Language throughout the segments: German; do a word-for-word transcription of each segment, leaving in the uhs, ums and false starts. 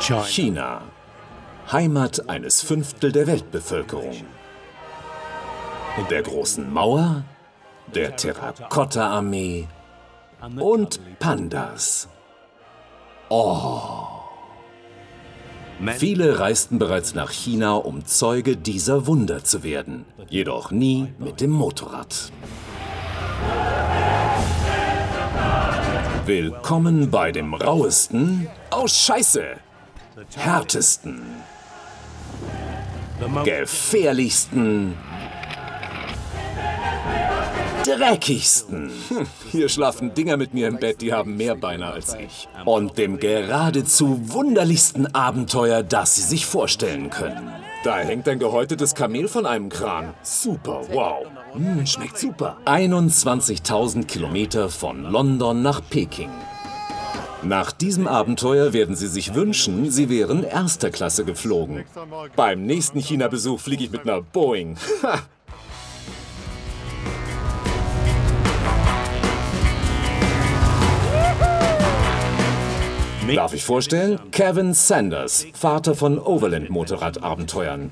China, Heimat eines Fünftel der Weltbevölkerung. Der Großen Mauer, der Terrakotta-Armee und Pandas. Oh! Viele reisten bereits nach China, um Zeuge dieser Wunder zu werden, jedoch nie mit dem Motorrad. Willkommen bei dem rauesten, oh Scheiße, härtesten, gefährlichsten, dreckigsten. Hm, hier schlafen Dinger mit mir im Bett, die haben mehr Beine als ich. Und dem geradezu wunderlichsten Abenteuer, das Sie sich vorstellen können. Da hängt ein gehäutetes Kamel von einem Kran. Super, wow. Hm, schmeckt super. einundzwanzigtausend Kilometer von London nach Peking. Nach diesem Abenteuer werden Sie sich wünschen, Sie wären erster Klasse geflogen. Beim nächsten China-Besuch fliege ich mit einer Boeing. Darf ich vorstellen? Kevin Sanders, Vater von Overland-Motorradabenteuern.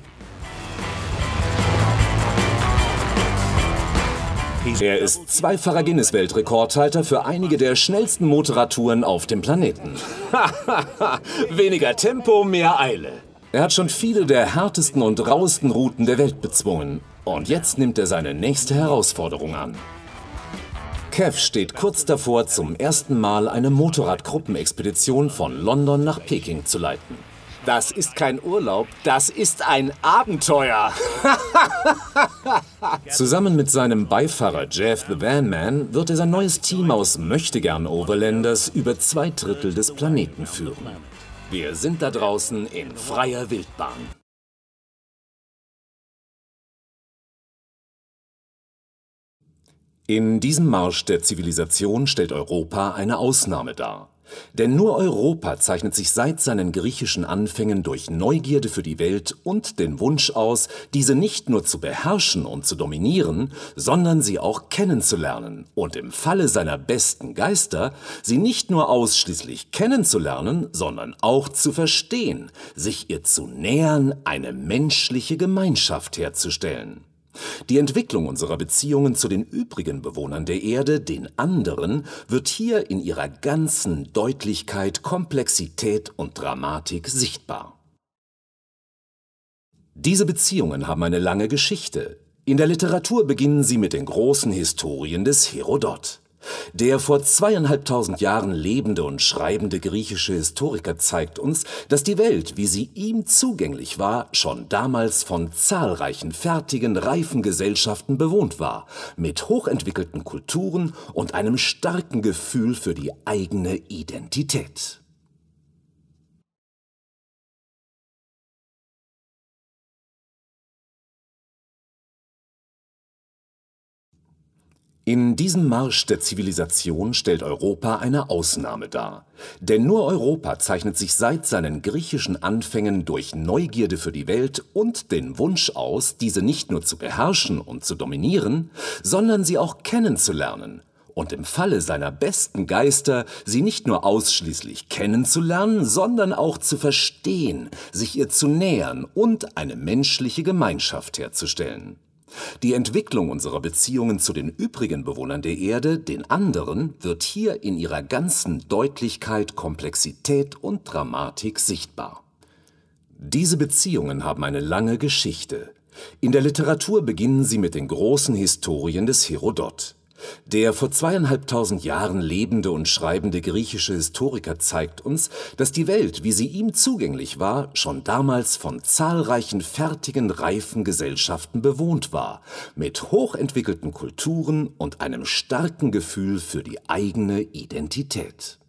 Er ist zweifacher Guinness-Weltrekordhalter für einige der schnellsten Motorradtouren auf dem Planeten. Weniger Tempo, mehr Eile. Er hat schon viele der härtesten und rauesten Routen der Welt bezwungen. Und jetzt nimmt er seine nächste Herausforderung an. Kev steht kurz davor, zum ersten Mal eine Motorradgruppenexpedition von London nach Peking zu leiten. Das ist kein Urlaub, das ist ein Abenteuer. Zusammen mit seinem Beifahrer Jeff the Van Man wird er sein neues Team aus Möchtegern-Overlanders über zwei Drittel des Planeten führen. Wir sind da draußen in freier Wildbahn. In diesem Marsch der Zivilisation stellt Europa eine Ausnahme dar. Denn nur Europa zeichnet sich seit seinen griechischen Anfängen durch Neugierde für die Welt und den Wunsch aus, diese nicht nur zu beherrschen und zu dominieren, sondern sie auch kennenzulernen und im Falle seiner besten Geister, sie nicht nur ausschließlich kennenzulernen, sondern auch zu verstehen, sich ihr zu nähern, eine menschliche Gemeinschaft herzustellen. Die Entwicklung unserer Beziehungen zu den übrigen Bewohnern der Erde, den anderen, wird hier in ihrer ganzen Deutlichkeit, Komplexität und Dramatik sichtbar. Diese Beziehungen haben eine lange Geschichte. In der Literatur beginnen sie mit den großen Historien des Herodot. Der vor zweieinhalbtausend Jahren lebende und schreibende griechische Historiker zeigt uns, dass die Welt, wie sie ihm zugänglich war, schon damals von zahlreichen fertigen, reifen Gesellschaften bewohnt war, mit hochentwickelten Kulturen und einem starken Gefühl für die eigene Identität. In diesem Marsch der Zivilisation stellt Europa eine Ausnahme dar. Denn nur Europa zeichnet sich seit seinen griechischen Anfängen durch Neugierde für die Welt und den Wunsch aus, diese nicht nur zu beherrschen und zu dominieren, sondern sie auch kennenzulernen. Und im Falle seiner besten Geister, sie nicht nur ausschließlich kennenzulernen, sondern auch zu verstehen, sich ihr zu nähern und eine menschliche Gemeinschaft herzustellen. Die Entwicklung unserer Beziehungen zu den übrigen Bewohnern der Erde, den anderen, wird hier in ihrer ganzen Deutlichkeit, Komplexität und Dramatik sichtbar. Diese Beziehungen haben eine lange Geschichte. In der Literatur beginnen sie mit den großen Historien des Herodot. Der vor zweieinhalbtausend Jahren lebende und schreibende griechische Historiker zeigt uns, dass die Welt, wie sie ihm zugänglich war, schon damals von zahlreichen fertigen, reifen Gesellschaften bewohnt war, mit hochentwickelten Kulturen und einem starken Gefühl für die eigene Identität.